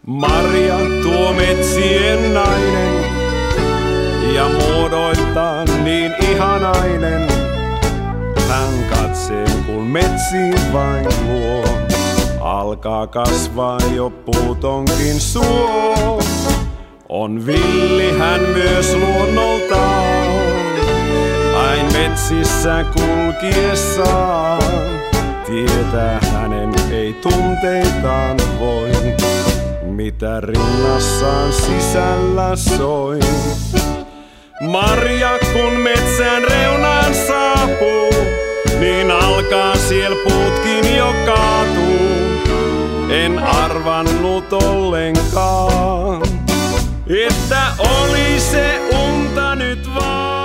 Marja tuo metsien nainen ja muodoiltaan niin ihanainen. Hän katseen kun metsiin vain luo, alkaa kasvaa jo puutonkin suo. On villi hän myös luonnoltaan, ain metsissä kulkiessaan. Tietää hänen ei tunteitaan voi, mitä rinnassaan sisällä soi. Marja kun metsän reunaan saapuu, niin alkaa siel puutkin jo kaatuu. En arvannut ollenkaan, että oli se unta nyt vaan.